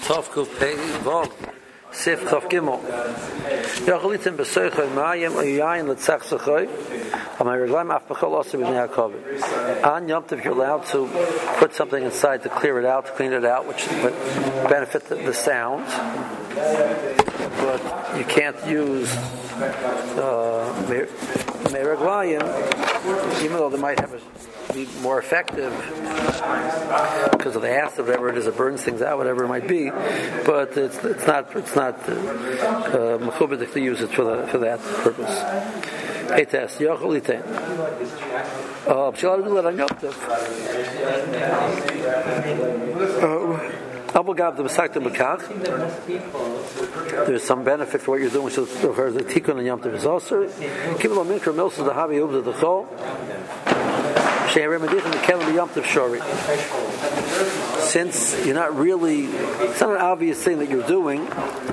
Tov Kuf Pei Vav Sif Tov Gimel. Yacholitim b'soichoi ma'ayim u'yayin l'tzach sochoi ha'mayreglaim af b'chol osu b'nei ha'kovim. On Yom Tov, you're allowed to put something inside to clear it out, to clean it out, which would benefit the sound. But you can't use Meraglayim, even though they might be more effective because of the acid, whatever it is, it burns things out, whatever it might be. But it's not mechubadik to use it for that purpose. Hey, test. Yochel itein. Shall I do that on Yom Tov? There's some benefit for what you're doing, so the tikkun and Yom Tov is also. Kibul mikra milsa the havi ubda the chol. She'eremadich and the kelim Yom Tov shori. Since you're not really, it's not an obvious thing that you're doing.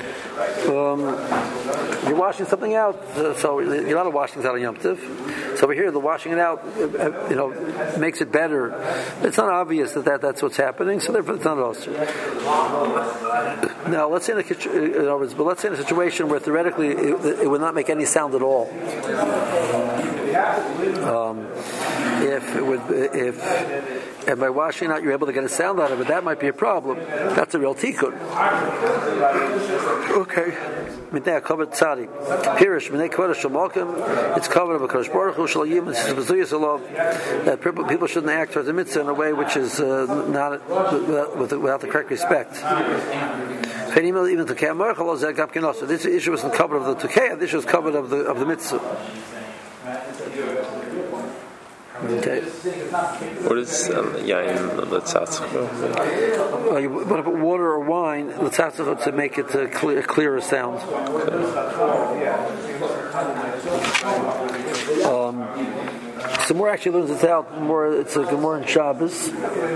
You're washing something out, so you're not washing things out on Yom Tov. So over here, the washing it out, makes it better. It's not obvious that's what's happening, so therefore it's not also. Now, let's say in a situation where theoretically it would not make any sound at all. If by washing out you're able to get a sound out of it, that might be a problem. That's a real tikkun. Okay. It's covered of a Kodesh Baruch Hu that people shouldn't act towards the mitzvah in a way which is not without the correct respect. Even to this issue wasn't covered of the Tukei, this issue was covered of the mitzvah. Okay. What is yain l'tzatzchot? You want to put water or wine l'tzatzchot to make it a clearer sound. So more actually learns it out. It's a Gemara in Shabbos.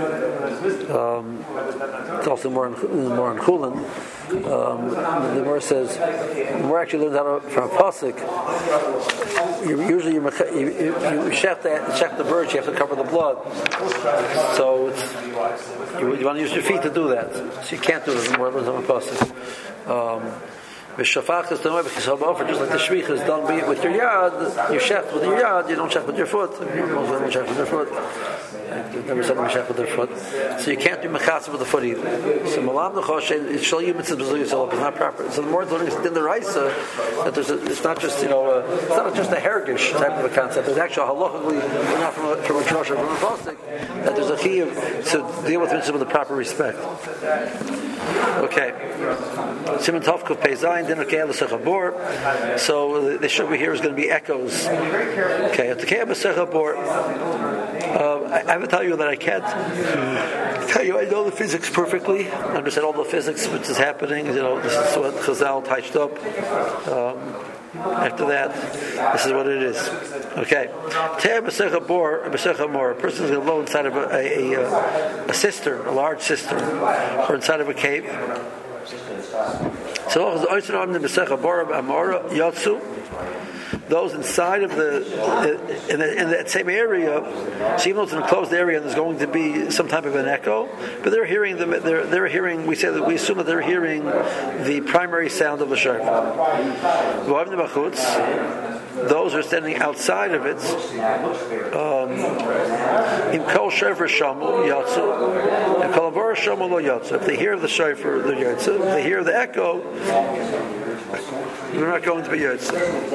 It's also more in Chulin. The Gemara says more actually learns out from a pasuk. Usually you check the birds. You have to cover the blood. So you want to use your feet to do that. So you can't do it. More learns on a pasuk. Shafach is done just like the shvich is done with your yad. You shech with your yad. You don't shech with your foot. Most shech with their foot. Never said shech with their foot. So you can't do mechatz with the foot either. So malam nechosh it shall you mitzvah b'zul yourself is not proper. So the more learning in the Raisa that it's not just it's not just a hergish type of a concept. There's actually halachically not from a drasha from a pasuk that there's a chiyuv to deal with mitzvah with the proper respect. Okay. Simon Tovkov Peizayin Din Okei L'Sechabor. So the shuvah here is going to be echoes. Okay. At Okei L'Sechabor. I have to tell you that I can't tell you I know the physics perfectly. I understand all the physics which is happening. This is what Chazal touched up. After that, this is what it is. Okay. A person is going to blow inside of a cistern, a large cistern, or inside of a cave. So those inside of in that same area, so even though it's in a closed area, there's going to be some type of an echo, but they're hearing they're hearing. We assume that they're hearing the primary sound of the shofar. Those who are standing outside of it, if they hear the shofar, they're yotze. If they hear the echo, they're not going to be yotze.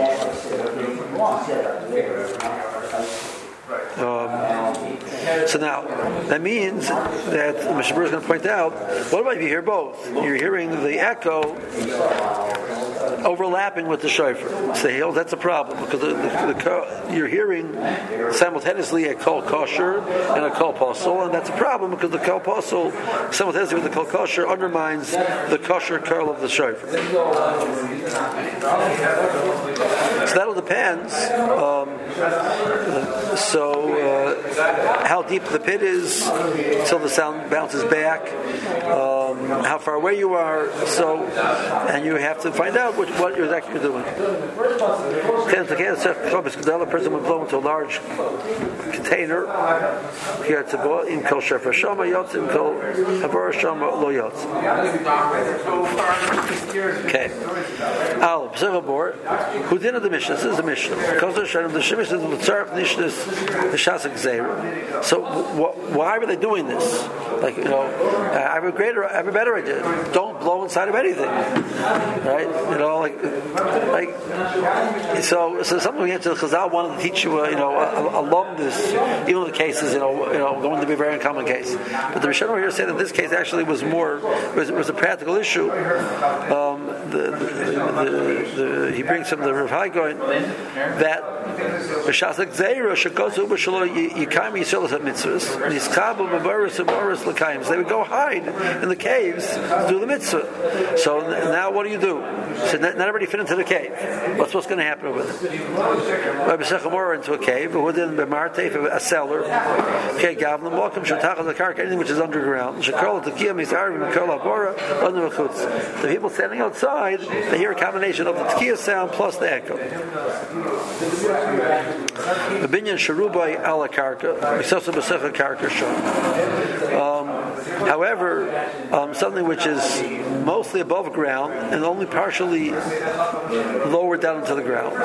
So now, that means that Mr. Brewer is going to point out, what about if you hear both? You're hearing the echo overlapping with the shofar. So that's a problem, because you're hearing simultaneously a kol kosher and a kol posel, and that's a problem because the kol posel simultaneously with the kol kosher undermines the kosher curl of the shofar. So that'll depend. How how deep the pit is until the sound bounces back, how far away you are. So, and you have to find out what you're actually doing. A person would blow into a large container. Okay. Who did the Mishnah? This is the Mishnah. So why were they doing this? Like, I have a better idea. Don't blow inside of anything, right? So something we had to Chazal wanted to teach you, along this, even though the case is, going to be a very uncommon case. But the Rishonim here said that this case actually was was a practical issue. He brings from the Rav Hai going that they would go hide in the caves to do the mitzvah. So now what do you do? So not everybody fit into the cave. What's going to happen with it? Into a cave, a cellar. Okay, anything which is underground. The people standing outside, they hear a combination of the tkiya sound plus the echo. The binyan sharubai ala karka, however, something which is mostly above ground and only partially lower down into the ground.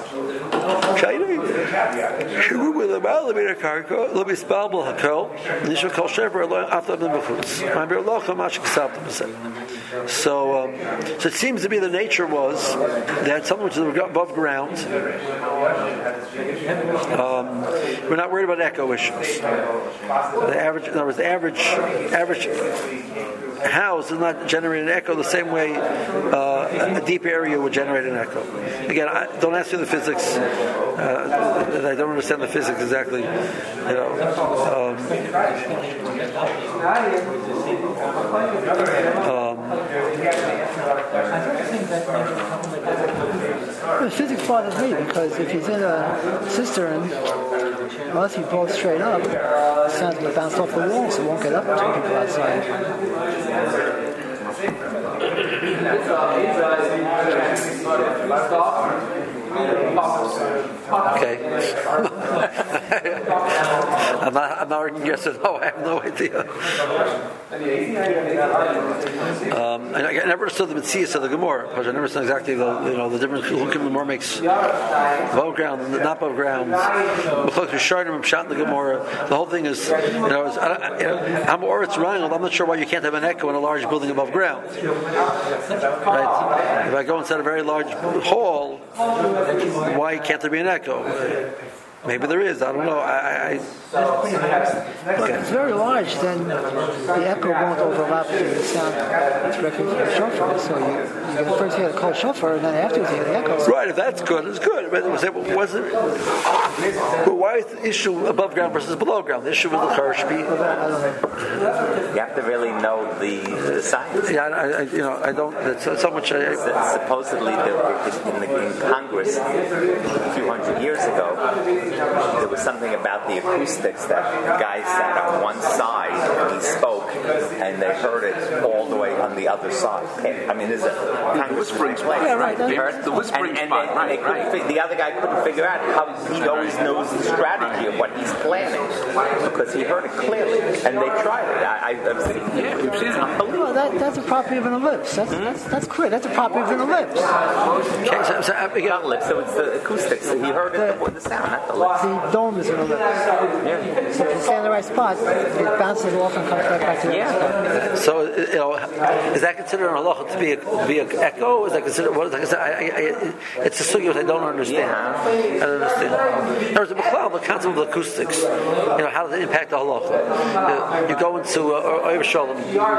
So it seems to be the nature was that something which is above ground, we're not worried about echo issues. The average house does not generate an echo the same way a deep area would generate an echo. Again, don't ask me the physics. I don't understand the physics exactly. The physics bothers me because if he's in a cistern, unless he blows straight up, the sound will bounce off the wall, so it won't get up to people outside. Okay. I'm not arguing yes or no. I have no idea. I never understood the Metzias of the Gemara, because I never understood exactly the difference. Look, the Gemara makes above ground and not above ground. The Gemara. The whole thing is, I'm not sure why you can't have an echo in a large building above ground. Right? If I go inside a very large hall, why can't there be an echo? Maybe there is. I don't know. But if it's very large, then the echo won't overlap the sound directly from the shofar. So you first hear the cold shofar, and then afterwards you hear the echo. Right. If that's good, it's good. But why is the issue above ground versus below ground? The issue was the Charshbi. You have to really know the science. Yeah, I don't. It's so much. Supposedly, in Congress a few hundred years ago, there was something about the acoustics that the guy sat on one side and he spoke, and they heard it all the way on the other side. I mean, there's a whispering spot. Yeah, right. The whispering spot. Right. The other guy couldn't figure out how he always knows the strategy of what he's planning because he heard it clearly, and they tried it. I've seen it. Well, that's a property of an ellipse. That's clear. That's a property of an ellipse. Okay, So it's the acoustics. He heard it, the sound, not the lips. The dome is an ellipse. Yeah. So if you stay in the right spot, it bounces off and comes back to the right spot. So, is that considered an halacha to be an echo? Is that considered what is that? It's a sugya I don't understand. Yeah. I don't understand. There's a the concept of acoustics. How does it impact the halacha? You go into Oyer Shalom.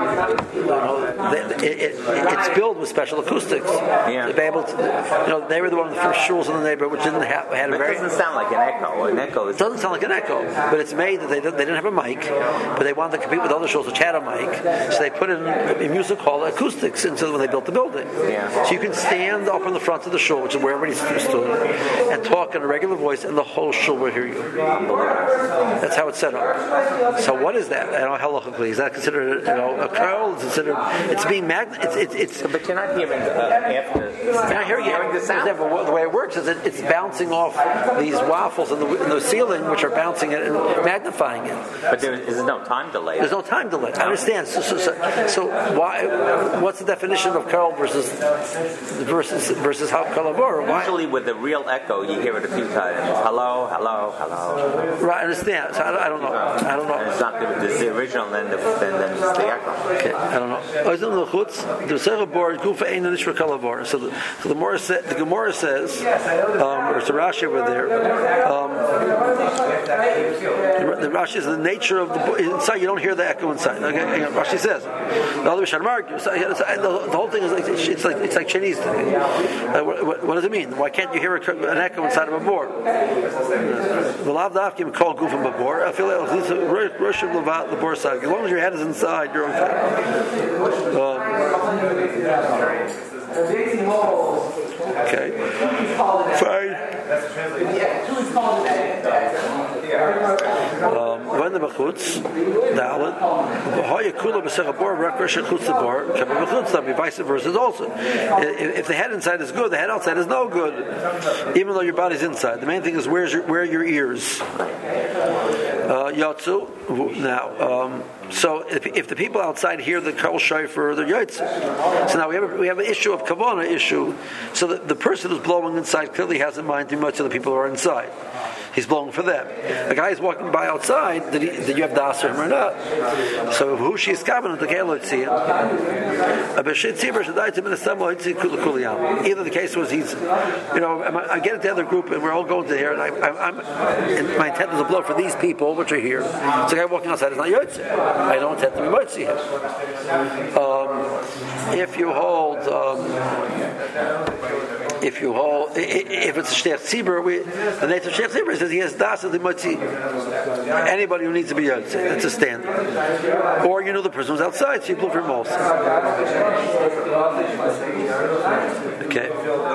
It's built with special acoustics. Yeah. To be able to, they were one of the first shuls in the neighborhood which didn't have had a very. It doesn't sound like an echo. It doesn't sound like an echo, but it's made that they didn't have a mic, but they wanted to compete with other shuls which had a mic, so they put in a music hall acoustics into when they built the building. Yeah. So you can stand up in the front of the shul, which is where everybody stood, and talk in a regular voice, and the whole shul will hear you. That's how it's set up. So what is that? Halachically, is that considered a curl? It's being It's but you're not hearing after. You're hearing the sound. The way it works is it's bouncing off these waffles in the ceiling, which are bouncing it and magnifying it. But there is no time delay. There's no time delay. I understand. So why? What's the definition of curl versus how kalavor? Usually with the real echo, you hear it a few times. Hello, hello, hello. Right. I understand. So I don't know. And it's not the original, then it's the echo. Okay. I don't know. So the Gemara says, or it's a Rashi over there. The Rashi is the nature of the inside. You don't hear the echo inside. Okay, Rashi says. The whole thing is it's like Chinese. What does it mean? Why can't you hear an echo inside of a board? As long as your head is inside, you're okay. Okay. Fine. When the bechutz, dalet, v'hoya kula b'sech habor, rekresh chutz habor, kebel bechutz, that'll be vice versa also. If the head inside is good, the head outside is no good, even though your body's inside. The main thing is where are your ears. Yatsu. Now, so if the people outside hear the kol shofar, they're yotze. So now we have an issue of kavanah issue. So the person who's blowing inside clearly has in mind too much of the people who are inside. He's blowing for them. The guy is walking by outside. Did you have das for him or not? So who she's kavanah the kelo tziyah. Either the case was he's, I get it to the other group and we're all going to here, and and my intent is to blow for these people which are here. So the guy walking outside is not yotze. I don't intend to be motzi him. If it's a shtech tzibur, the nature of shtech tzibur says he has das of the motzi. Anybody who needs to be yotze, that's a standard. Or the person who's outside, so you blew for him also. Okay.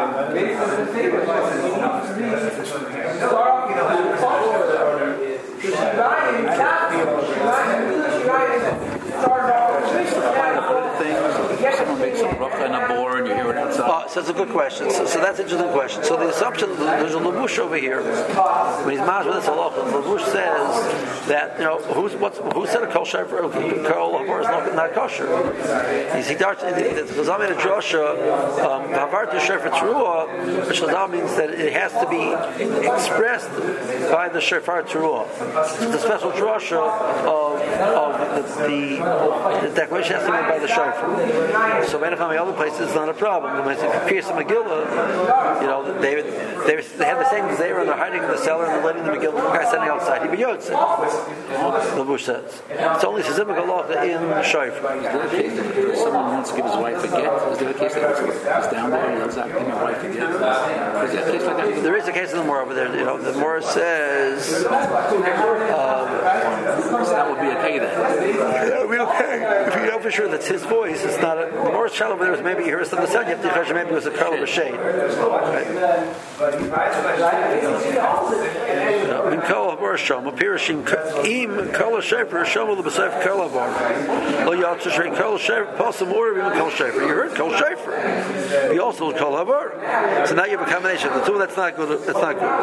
Someone makes a bracha in a bore and you hear it outside. So that's a good question. So that's an interesting question. So the assumption, there's a Labush over here. When he's mad with this halacha, Labush says that who said a kol shofar kol habor is not kosher. He darts. Chazal made a drasha. Havar to shofar teruah, which Chazal means that it has to be expressed by the shofar teruah. So the special drasha of the declaration has to be made by the shofar. So many other places it's not a problem. When it's Pierce and Megillah, they have the same zera and they're hiding in the cellar and they're letting the Megillah, the guy standing outside. He be yotze. The Bush says it's only specific halacha in shofar. Someone wants to give his wife a get. Is there a case that he's down there and he yells out, "Give my wife a get"? Is there a case like that? There is a case in the Morah over there. The Morah says so that would be okay then. That would be okay if you know for sure that's his voice. It's not the Morah's child over there was maybe you hear something sound. You have to judge maybe it was a curl of a shade. In kol havar shom apirishim im kol shofar shom the b'seif kol havar lo yatzu shrei kol shofar pasam or even kol shofar. You heard kol shofar. You also kol havar. So now you have a combination of the two. That's not good. That's not good.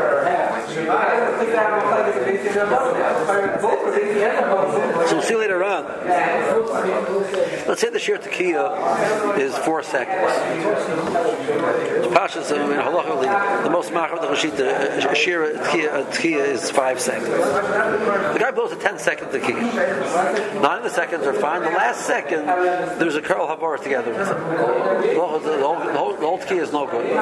So we'll see later on. Let's say the shir tekiah is 4 seconds. Pashas, the most machar of the Chashita, shir tekiah is 5 seconds. The guy blows a 10-second tekiah. 9 of the seconds are fine. The last second, there's a curl habar together with him. The whole tekiah is no good.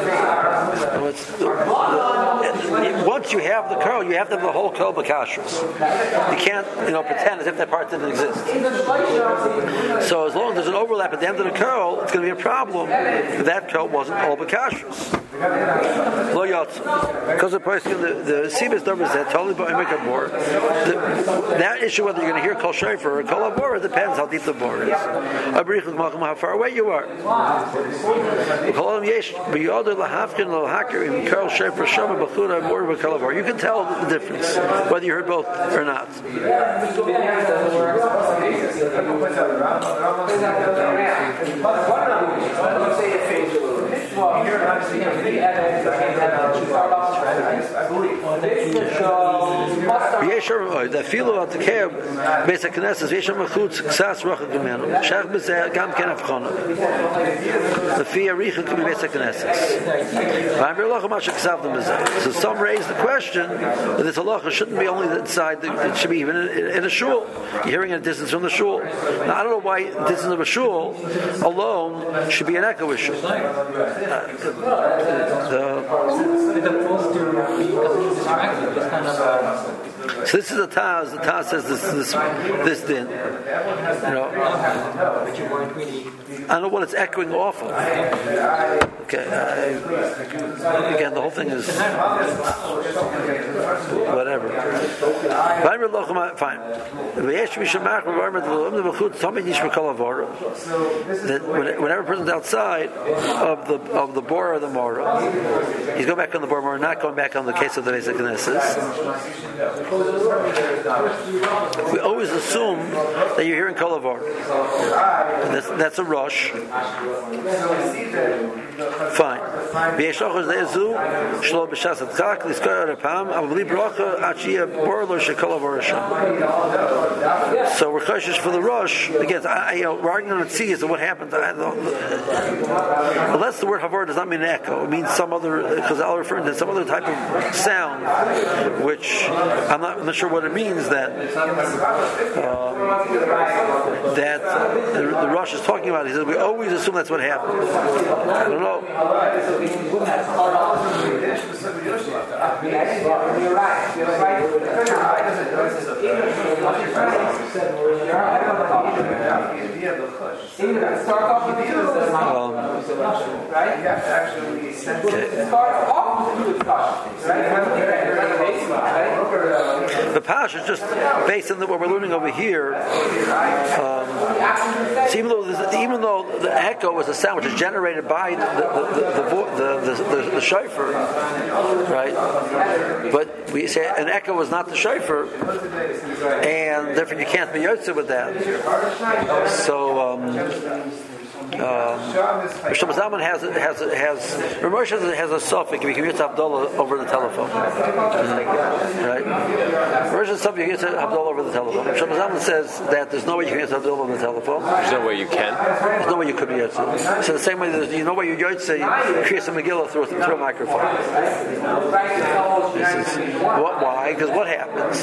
Once you have the curl, you have to have the whole curl b'kashrus. You can't, pretend as if that part didn't exist. So as long as there's an overlap at the end of the curl, it's going to be a problem if that curl wasn't all b'kashrus. Lo yotz. Because the Sibis Dover said, totally by Mikabor. That issue, whether you're going to hear Kol Shofar or Kol Abor, depends how deep the bor is. How far away you are. You can tell the difference, whether you heard both or not. The filo at the cab, basic Knesset, Yesham Machutz, Ksas Rachel Gemenu, Shach Bezeh, Gam Ken Avchona. The Fia Richa could be basic Knesset. So some raise the question that this halacha shouldn't be only inside, it should be even in a shul. You're hearing a distance from the shul. Now, I don't know why the distance of a shul alone should be an echo issue. So this is a Taz. The Taz says this din. I don't know what it's echoing off of. Okay. Again, the whole thing is whatever. Fine. That whenever a person's outside of the bor or the mora, he's going back on the bor mora, not going back on the case of the basic Knesset. We always assume that you're hearing Kol Avor. That's a rush. Fine. So we're cautious for the rush. Again, we're arguing on tziyas of what happens. Unless the word Havor does not mean echo, it means some other, because I'll refer to some other type of sound, which I'm not sure what it means that the rush is talking about. He says we always assume that's what happened. I don't know. The pash is just based on what we're learning over here. So even though the echo is a sound which is generated by the shofar, right? But we say an echo is not the shofar, and therefore you can't be yotze with that. So. Mr. Zalman has Ramosh has a suffix. We can use Abdullah over the telephone, right? Ramosh has something you can use Abdullah over the telephone. Mr. Zalman says that there's no way you can use Abdullah over the telephone. There's no way you can. There's no way you could be yotze. So the same way there's no way you yotze create a Megillah through a microphone. Why? Because what happens?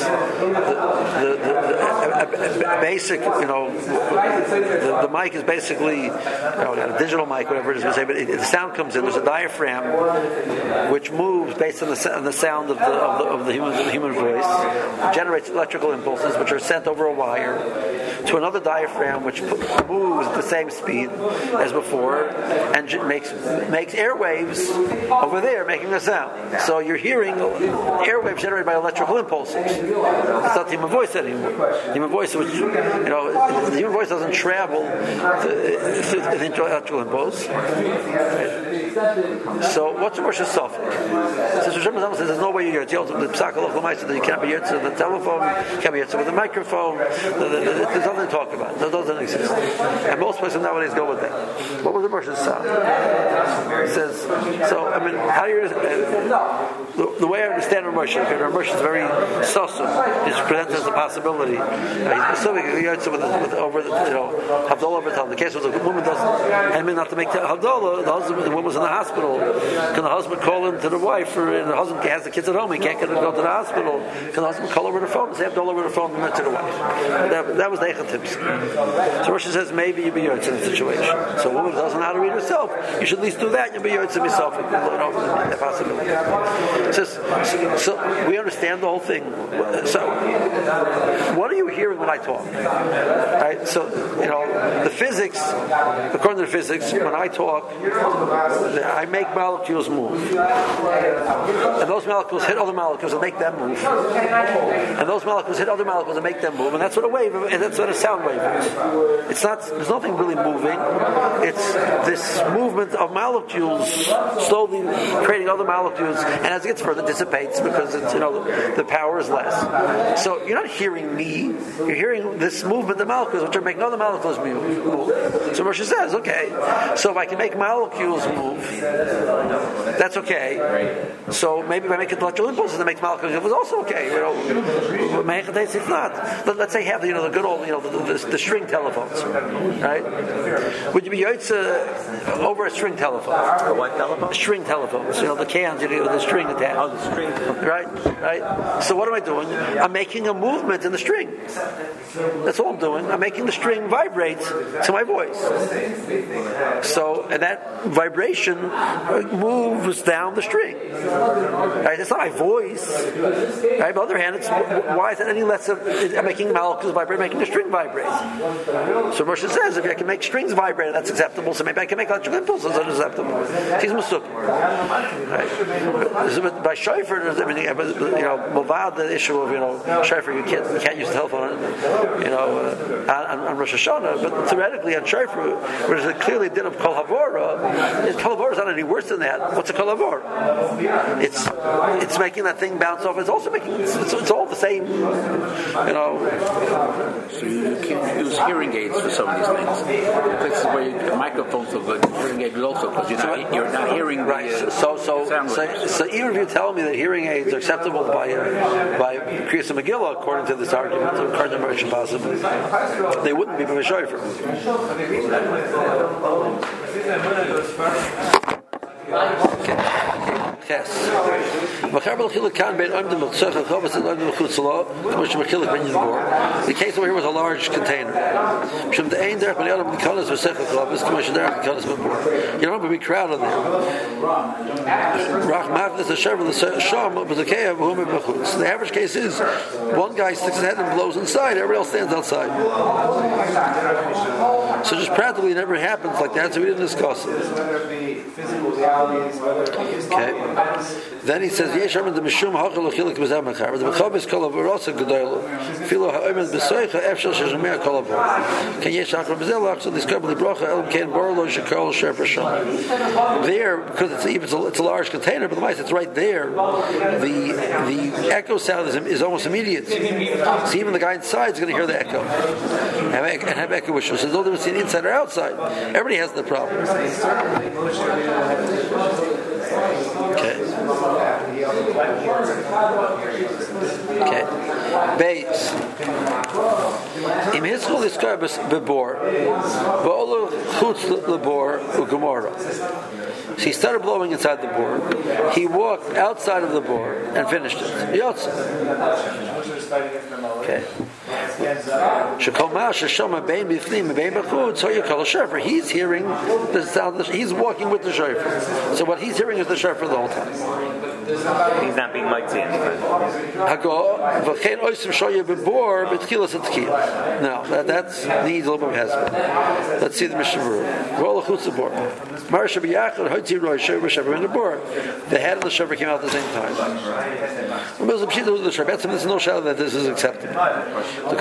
The basic, the mic is basically. A digital mic, whatever it is, but the sound comes in. There's a diaphragm which moves based on the sound of the human voice, generates electrical impulses which are sent over a wire to another diaphragm which moves at the same speed as before and makes airwaves over there, making a sound. So you're hearing airwaves generated by electrical impulses. It's not the human voice anymore. The human voice, which the human voice doesn't travel the electrical impulse. Right? So what's the Rosh Hashanah? Since Rosh Hashanah says there's no way you're the Psak HaLach L'maisa that you can't be yotze with the telephone, you can't be yotze with the microphone. There's nothing to talk about. Those don't exist. And most places nowadays go with that. What was the Rosh Hashanah? It says, so, I mean, how do you, the way I understand Ramosh, Ramosh is very sussum. It's presented as a possibility. He's assuming yotze with over the, Havdalah over the telephone. The case was a woman doesn't, not to make Havdalah, the woman was in the hospital. Can the husband call in to the wife, or the husband has the kids at home, he can't get to go to the hospital? Can the husband call over the phone and say Havdalah over the phone and not to the wife? That was the Eichatibs. So Rosh says maybe you'll be yotze in the situation. So a woman who doesn't know how to read herself, you should at least do that, you'll be yotze yourself. That possibility. So we understand the whole thing. So what are you hearing when I talk? Right? So, the physics, according to the physics, when I talk, I make molecules move. And those molecules hit other molecules and make them move. And those molecules hit other molecules and make them move. And that's what a wave, and that's what a sound wave is. It's not, there's nothing really moving. It's this movement of molecules slowly creating other molecules, and as it gets further, dissipates because it's, the power is less. So you're not hearing me, you're hearing this movement of molecules which are making other molecules move. So Moshe says, okay, so if I can make molecules move, that's okay. So maybe if I make intellectual impulses that makes molecules move, it's also okay. It's not. Let's say you have the good old the string telephones, right? Would you be yotze over a string telephone? What telephone? String telephones. The cans with the string attached. Oh, the string. Right. So what am I doing? I'm making a movement in the string. That's all I'm doing. I'm making the string vibrate to my voice. So, and that vibration moves down the string. Right? It's not my voice. Right? On the other hand, why is it any less of I'm making molecules vibrate, making the string vibrate? So Moshe says, if I can make strings vibrate, that's acceptable. So maybe I can make electrical impulses that are acceptable. He's musuk. Right? But by shofar, there's Movad, the issue of shofar, you can't use the telephone on Rosh Hashanah. But theoretically on shofar, where there's a clearly din of kol havora, kol havora is not any worse than that. What's a kol havora? It's making that thing bounce off. It's also making it's all the same. So you can't use hearing aids for some of these things. Places where microphones are good, hearing aids also because you're not hearing right. So even if you tell me that hearing aids are acceptable by Kriyas Megillah, according to this argument, according to Moshe possibly, they wouldn't be by shofar. Yes. The case over here was a large container. You don't have to be crowded there. The average case is one guy sticks his head and blows inside, everybody else stands outside. So just practically it never happens like that, so we didn't discuss it. Okay. Then he says, "Yesh the mishum hachal chilik b'zeh mechar." The mechabes kol avorasa gedol. Filo ha'omen b'soicha efshel shezumei kol avor. Can yesh hachal b'zeh lachzol diskabel libracha el ken borlo shekol shefer sham. There, because it's a large container, but the mice it's right there. The echo sound is almost immediate. So even the guy inside is going to hear the echo and have echo issues. So there's no difference between inside or outside. Everybody has the problem. Okay. Base. Im hiskol iskarbes bebor, v'olo chutz lebor u'gemora. So he started blowing inside the bore. He walked outside of the bore and finished it. Yotze. Okay. He's hearing the sound. He's walking with the shofar. So what he's hearing is the shofar the whole time. He's not being mighty anymore. No, that needs a little bit of hesed. Let's see the Mishnah Berurah. The head of the shofar came out at the same time. There's no shadow that this is acceptable. The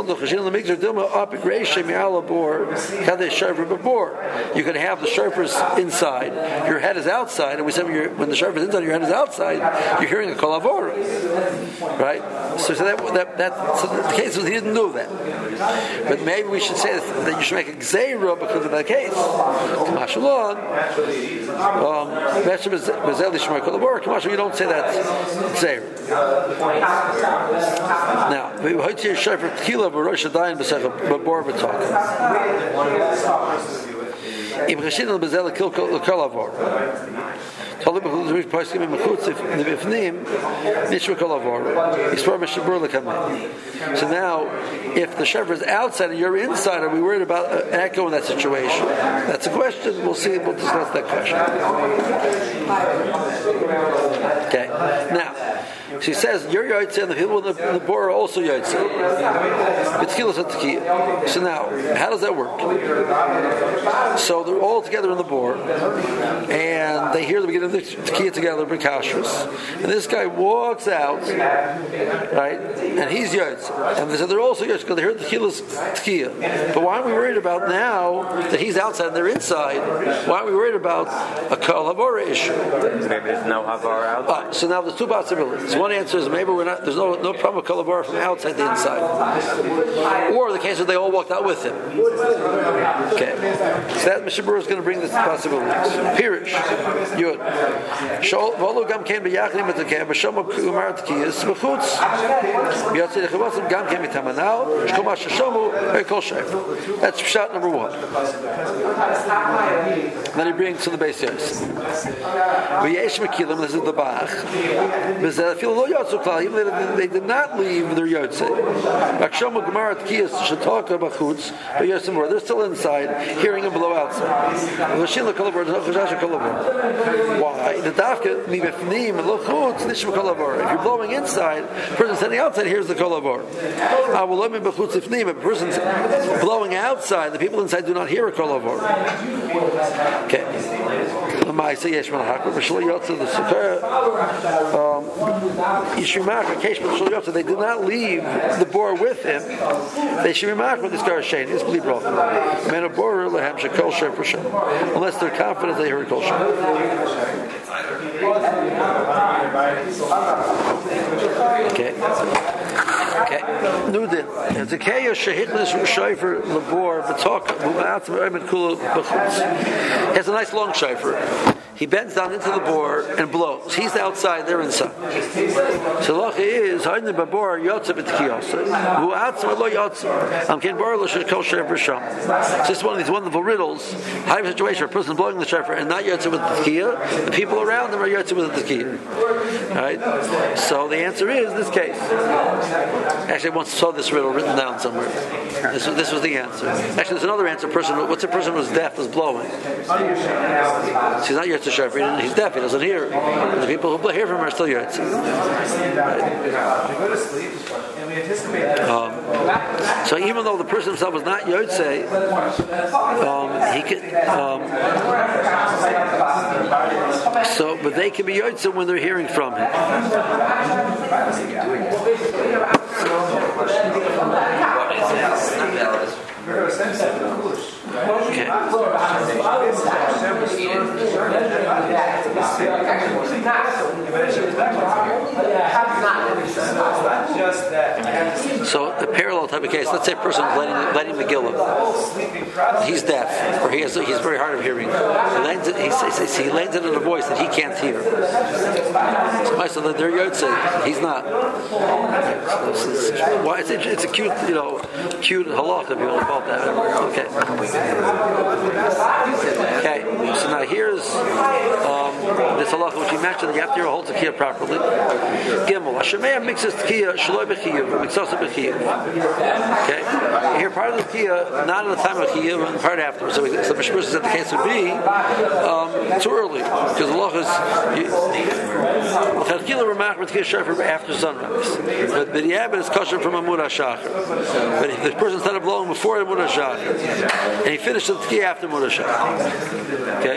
you can have the shofars inside, your head is outside, and we said when the shofar is inside, your head is outside, you're hearing a kol havora, right? So the case was he didn't know that, but maybe we should say that you should make a gzeira because of that case. You don't say that gzeira. Now, maybe Hoytir Shofar Tchila B'Rosh Hadayin B'Bor B'Tok. Im Chashin Al Bezel Kol Avor. So now, if the shofar is outside and you're inside, are we worried about an echo in that situation? That's a question. We'll see. We'll discuss that question. Okay. Now, She says, you're Yotze and the people in the Bor are also Yotze. So now, how does that work? So they're all together in the Bor, and they hear the beginning of the Tekiah together, B'Kashrus, and this guy walks out, right, and he's Yotze. And they said they're also Yotze because they heard the Tekiah. But why aren't we worried about now that he's outside and they're inside? Why aren't we worried about a Kol Havara issue? Maybe there's no Havara outside. So now there's two possibilities. One answer is maybe there's no problem with Kol Havara from outside to inside. Or the case where they all walked out with him. Okay. So that Mishnah Berurah is going to bring this possibilities. Pirish. Yud. V'olu gam ken b'yachdim etekeh b'shom umar tekiyas b'chutz. B'yatzi lechabosim gam ken b'tamanal shkom ha'shashomu kol shefer. That's shot number one. Then he brings to the base years. V'yesh mekilim, this is the Bach. V'zeh lo yotzu klal, even they did not leave their yotze. B'kshomu gemara tekiyas shetaka b'chutz b'yosim more. They're still inside, hearing him blow outside. V'shin l'kol havor. Why? The dafka mibefnim l'chutz nishma kol havor. If you're blowing inside, the person standing outside hears the kol havor. Avulami b'chutz ifnim. If a person's blowing outside, the people inside do not hear a kol havor. Okay. They did not leave the Bor with him. They should be marked with this Gar Shein. It's believed wrong. Unless they're confident they heard Kol Shem. Okay. Nudin. It's a Kaya Shahitlis Shayfer Labor Bataka has a nice long shayfer. He bends down into the bore and blows. He's outside, they're inside. So the lacha is Haydin Babor Yotze B'Tkiyos. Who outside lo Yotze. Ken Bar Lo Shekol Shayfer Sham. It's just one of these wonderful riddles. How do you have a situation where a person blowing the shayfer and not Yotze with the Tkiyah? The people around them are Yotze with the Tkiyah. Right? So the answer is this case. Actually, I once saw this riddle written down somewhere. This was the answer. Actually, there's another answer. What's a person who's deaf is blowing? So he's not Yotze Shayfer. He's deaf. He doesn't hear. The people who hear from him are still Yotze. So even though the person himself was not Yotze, he could. But they can be Yotze when they're hearing from him. Okay. So the parallel type of case, let's say a person is letting Megillah. He's deaf, or he's very hard of hearing. He lands it in a voice that he can't hear. So they're Yotze, he's not. It's a cute, cute halakha if you want to call it that. Okay. So now here's this halacha which he mentioned that you have to hear a whole tekiah properly. Gimel. Hashemeya mixes tekiah shaloi b'chiyuv, mixosa b'chiyuv. Okay. You hear part of the tekiah not at the time of chiyuv and part afterwards. So the Mishnah said the case would be too early because the halacha is after sunrise. But the Yabba is kosher from Amud HaShachar. But if the person started blowing before Amud HaShachar, and he finished the tekiah after Amud HaShachar. Okay.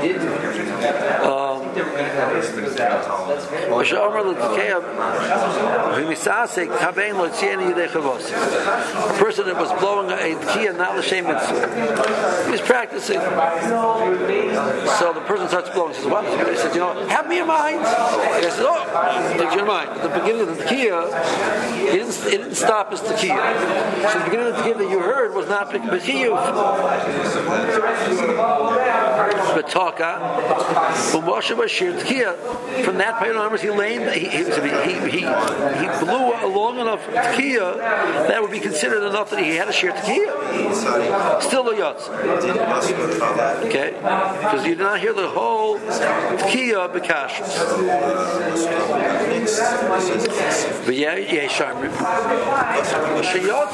The person that was blowing a tekiah not l'shem mitzvah, he's practicing. So the person starts blowing. He says, "What?" He says, "Have me in mind." He says, "Oh, take your mind." At the beginning of the tekiah, it didn't stop his tekiah. So the beginning of the tekiah that you heard was not b'chiyuv. From that point onwards, he blew a long enough tekiah that would be considered enough that he had a sheer tekiah. Still a yotz. Okay? Because you did not hear the whole tekiah b'kashrus.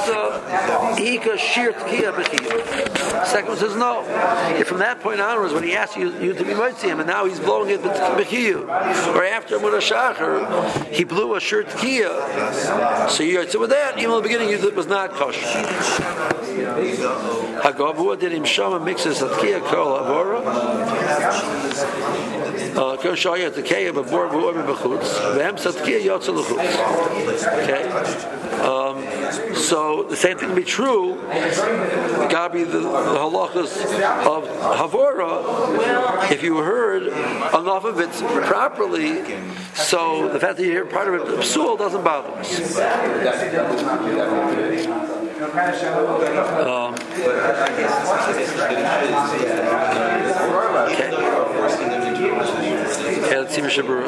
Second one says no. If from that point onwards, when he he asked you to be moitzi him, and now he's blowing it with b'chiyu. Or after Amud HaShachar, he blew a shirt tekiya. So you with that, even in the beginning, it was not kosher. Hagavua did him shama mixes tekiya kol avora. Kol shaya tekiya b'bor v'or b'chutz. V'hem tekiya yotzel l'chutz. Okay. So the same thing can be true. Gabi the halachas of havora. If you heard enough of it properly, so the fact that you hear part of it psul doesn't bother us. Okay. Let's see Mishabura.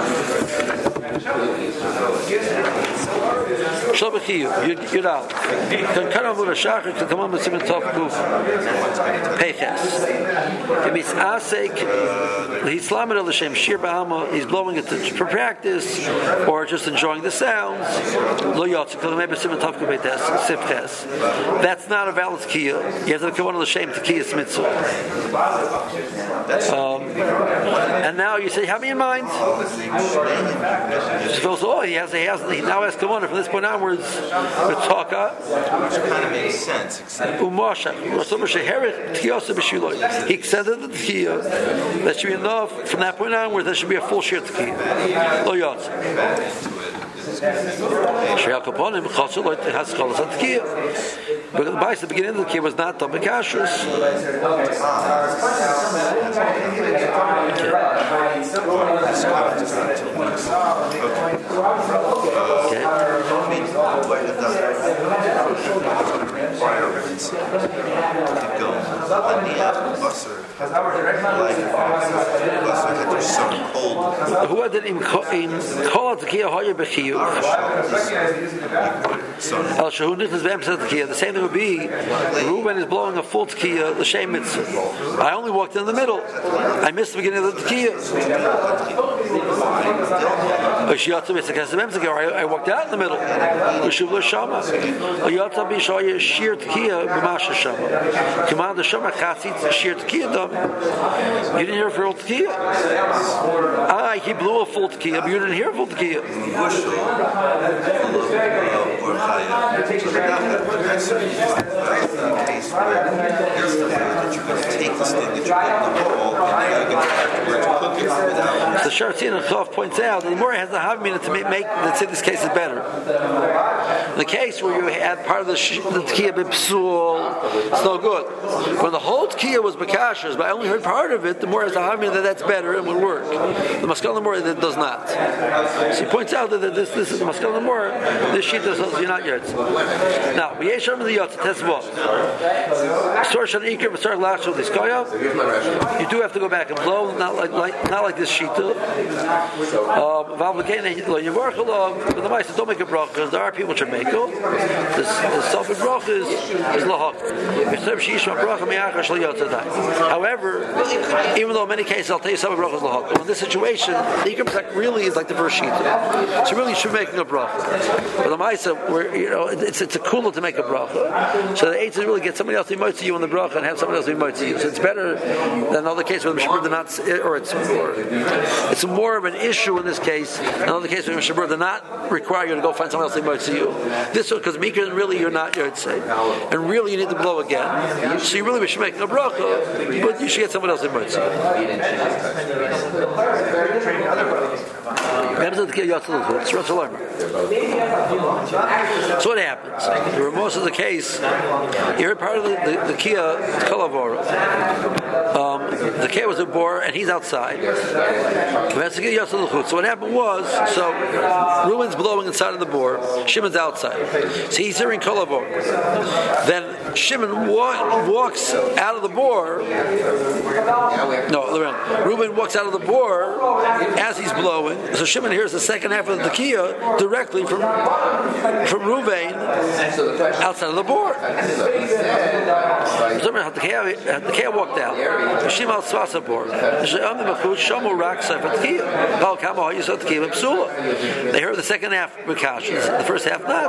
Shlabachiyu, you're out. Can cut off with a shachar to come on with some top goof. Peiches. If it's asek, he's slamming al Hashem shir ba'alma. He's blowing it for practice or just enjoying the sounds. Lo yotzik, maybe some top goof peiches, sifches. That's not a valid tekiya. You have to come on Hashem tekiyas mitzvah. And now you say, have me in mind. So he now has to wonder from this point onwards with Taka. Which kind of makes sense, except He extended the tekiya. That should be enough. From that point onwards, there should be a full share tekiya. Lo yotz. But the bias at the beginning of the tekiya was not Tom Kashrus. Okay. Who did him call out the tekiya hoyer b'chiyuv? El shehu nichnas v'emset tekiya. The same thing would be Reuben is blowing a full tekiya l'shem mitzvah. I only walked in the middle. I missed the beginning of the tekiya. I walked out in the middle. You didn't hear a full tekiya. He blew a full tekiya, but you didn't hear a full tekiya. The Shartzin and Chav points out that the more it has the Havmina to make let's say this case is better. The case where you had part of the tekiya b'psul, it's no good. When the whole tekiya was b'kashers, but I only heard part of it, the more it has the Havmina that that's better and would work. The Maskal Namor that does not. So he points out that this is the Maskal Namor. This sheet does not yet. Now, Yesham the Yotz Tesvot. You do have to go back and blow, not like this sheet. But the Maisa don't make a bracha because there are people which are makel. The self bracha is lahak. However, even though in many cases I'll tell you self bracha is lahak, but in this situation, the ikar really is like the first sheet. So really, you should make a bracha. But the Maisa, where it's a cooler to make a bracha. So the eight is really get somebody else to be to you in the bracha and have somebody else to be to you. So it's better than another case where the Mishabur did not, or it's more of an issue in this case. Another case where the Mishabur did not require you to go find someone else to be to you. This one, because Mikra, really you're not Yotzei, and really you need to blow again. So you really should make a bracha, but you should get someone else to be to you. So what happens? The most of the case, you're part of the Kia Kalavora. The Kia was a bor and he's outside. So what happened was, so Reuben's blowing inside of the bor, Shimon's outside. So he's hearing Kalavor. Then Shimon walks out of the bor. No, Reuben walks out of the bore as he's blowing. So Shimon hears the second half of the tekiah directly from Reuben outside of the bore. The tekiah walked out. Shimon Tzvasa bore. They heard the second half Makash, the first half not.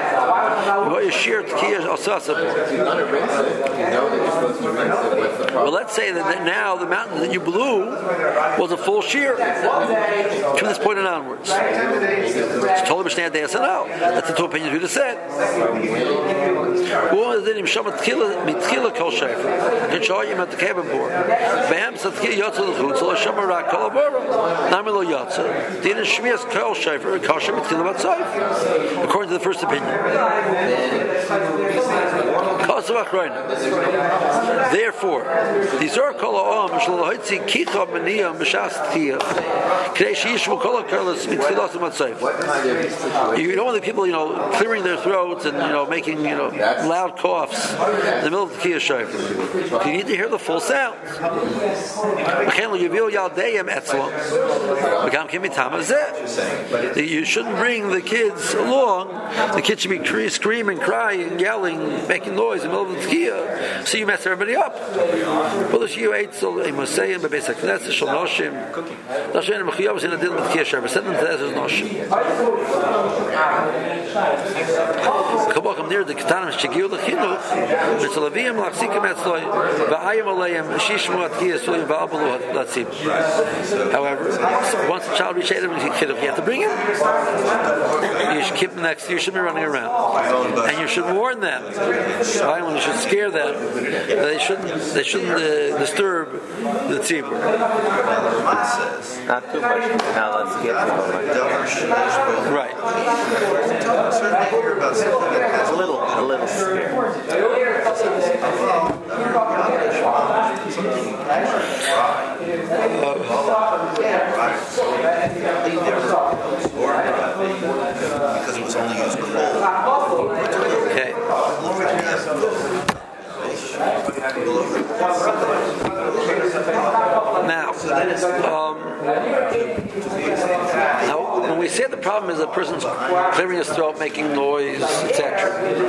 Well, let's say that now the mountain that you blew was a full shear from this point and onwards. It's totally Mishnah Deis and no. That's the two opinions we just said. According to the first opinion. Therefore, these are you don't want the people, clearing their throats and making loud coughs in the middle of the Tekiah Shofar. You need to hear the full sound. You shouldn't bring the kids along. The kids should be screaming, crying, yelling, making noise in the middle of the Tekiah, so you mess everybody up. Near the Ketanim Shegiu L'Chinuch, Mitzalavim L'Achzikim Etzloi, V'ayim Aleim Shishmu Atkiyah Sulim V'Abalu Latzim. However, once the child reaches 8, you have to bring him. You should keep him next to you. You shouldn't be running around, and you should warn them. You should scare them. They shouldn't disturb the tzibur. Not too much. Now let's get right. A little scary. Because it was only used cold. Okay. Now, when we say the problem is a person's clearing his throat, making noise, etc.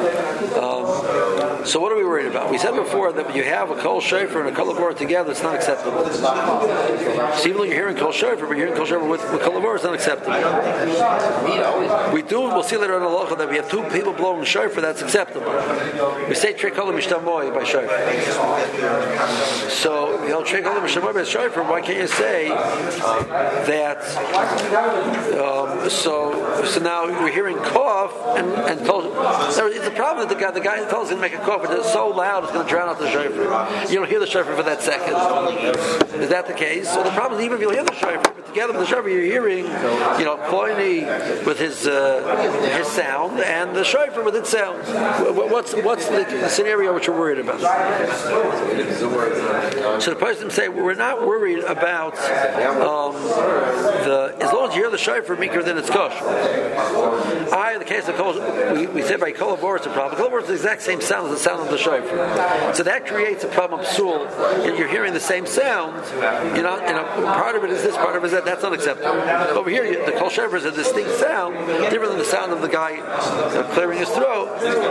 So what are we worried about? We said before that when you have a kol shofar and a kol havor together, it's not acceptable. So even though you're hearing kol shofar, but you're hearing kol shofar with kol havor, it's not acceptable. We'll see later on in the halacha that we have two people blowing shofar, that's acceptable. We say trei kolim mishtamoy by shofar. So trei kolim mishtamoy by shofar. Why can't you say that? So now we're hearing cough and kol. It's a problem that the guy tells him to make a cough, but it's so loud it's going to drown out the shofar. You don't hear the shofar for that second. Is that the case? So the problem is even if you hear the shofar, but together with the shofar you're hearing, Koini with his sound and the shofar with its sound. What's the scenario which we're worried about? So the person say we're not worried about as long as you hear the shofar meeker, then it's kosher. In the case of kol, we say by kol havor it's a problem. Kol havor is the exact same sound as the sound of the shofar, so that creates a problem of psul. You're hearing the same sound. Part of it is this, part of it is that. That's not acceptable. Over here, the kol shofar is a distinct sound, different than the sound of the guy clearing his throat.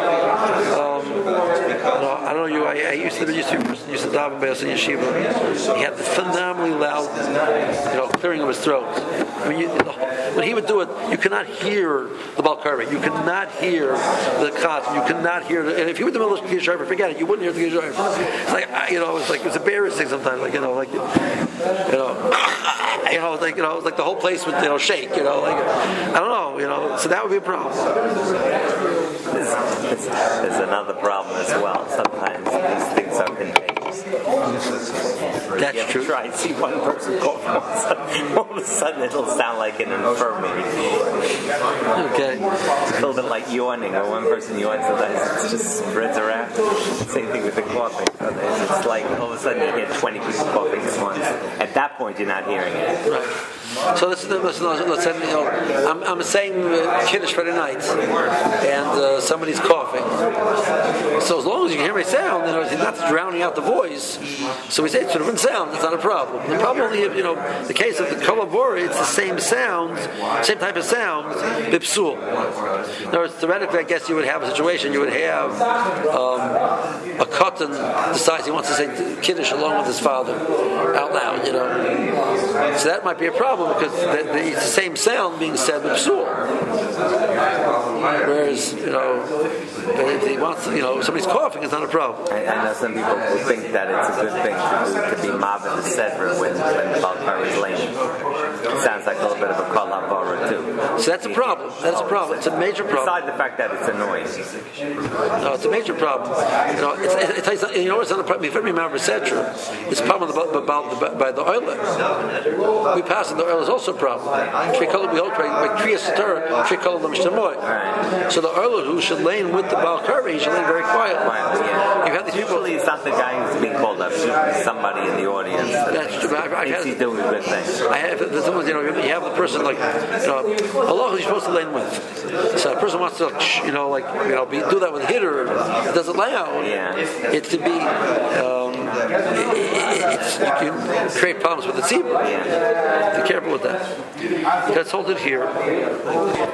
I don't know. I used to daven by us in yeshiva. He had the phenomenally loud, clearing of his throat. When he would do it, you cannot hear the balkarveh. You cannot hear the khat. You cannot hear and if you were in the middle of the shofar, forget it. You wouldn't hear the shofar. It's embarrassing sometimes. It was like the whole place would shake. I don't know. So that would be a problem. There's another problem as well. Sometimes these things are contagious. That's true. Try and see one person coughing, all of a sudden it'll sound like an infirmary. Okay. It's a little bit like yawning. When one person yawns, sometimes it just spreads around. Same thing with the coughing. So it's like all of a sudden you get 20 people coughing at once. At that point, you're not hearing it. Right. So let's say I'm saying Kiddush Friday night, and somebody's coughing. So as long as you can hear my sound, he's not drowning out the voice. So we say it's sort of sound. It's not a problem. The problem only if, the case of the kolabori, it's the same sounds, same type of sounds, bipsul. In other words, theoretically, I guess you would have a situation, you would have a katan decides he wants to say Kiddush along with his father out loud, So that might be a problem because it's the same sound being said bipsul. Whereas, if he wants, somebody's coughing, it's not a problem. I know some people who think that it's a good thing to be mavit the sedra when the balkar is laying. It sounds like a little bit of a kol havara too. So that's a problem. That's a problem. It's a major problem. Besides the fact that it's annoying. No, it's a major problem. It's not a problem. If you remember sedra, it's a problem by the oilet. We pass it. The oilet is also a problem. We hold by kriyas stir. So the oilet who should lay with the balkar, he should lay very quietly. You have these people. Usually, it's not the guy who's being called up. It's somebody in the audience. That's true. He's doing a good thing. You have the person like, Allah who's supposed to lay with. So a person wants to, do that with a hitter. It doesn't loud. Yeah. It's to be. You can create problems with the tzibur. Yeah. Be careful with that. Let's hold it here.